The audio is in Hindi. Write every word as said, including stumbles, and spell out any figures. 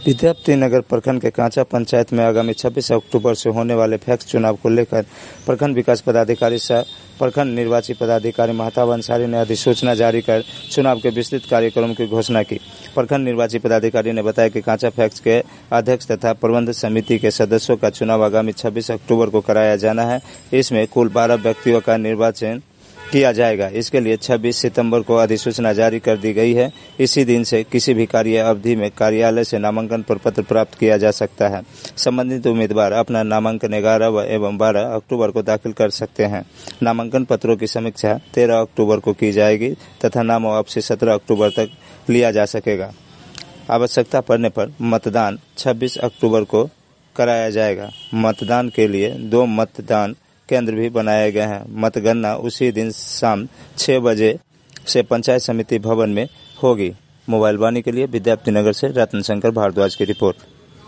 विद्यापतिनगर प्रखंड के कांचा पंचायत में आगामी छब्बीस अक्टूबर से होने वाले पैक्स चुनाव को लेकर प्रखंड विकास पदाधिकारी सह प्रखंड निर्वाची पदाधिकारी महताब अंसारी ने अधिसूचना जारी कर चुनाव के विस्तृत कार्यक्रम की घोषणा की। प्रखंड निर्वाची पदाधिकारी ने बताया कि कांचा पैक्स के अध्यक्ष तथा प्रबंध समिति के सदस्यों का चुनाव आगामी छब्बीस अक्टूबर को कराया जाना है। इसमें कुल बारह व्यक्तियों का निर्वाचन किया जाएगा। इसके लिए छब्बीस सितंबर को अधिसूचना जारी कर दी गई है। इसी दिन से किसी भी कार्य अवधि में कार्यालय से नामांकन प्रपत्र प्राप्त किया जा सकता है। संबंधित उम्मीदवार अपना नामांकन ग्यारह एवं बारह अक्टूबर को दाखिल कर सकते हैं। नामांकन पत्रों की समीक्षा तेरह अक्टूबर को की जाएगी तथा नाम वापसी सत्रह अक्टूबर तक लिया जा सकेगा। आवश्यकता पड़ने पर मतदान छब्बीस अक्टूबर को कराया जाएगा। मतदान के लिए दो मतदान केंद्र भी बनाए गए हैं। मतगणना उसी दिन शाम छह बजे से पंचायत समिति भवन में होगी। मोबाइल वाणी के लिए विद्यापतिनगर से रत्न शंकर भारद्वाज की रिपोर्ट।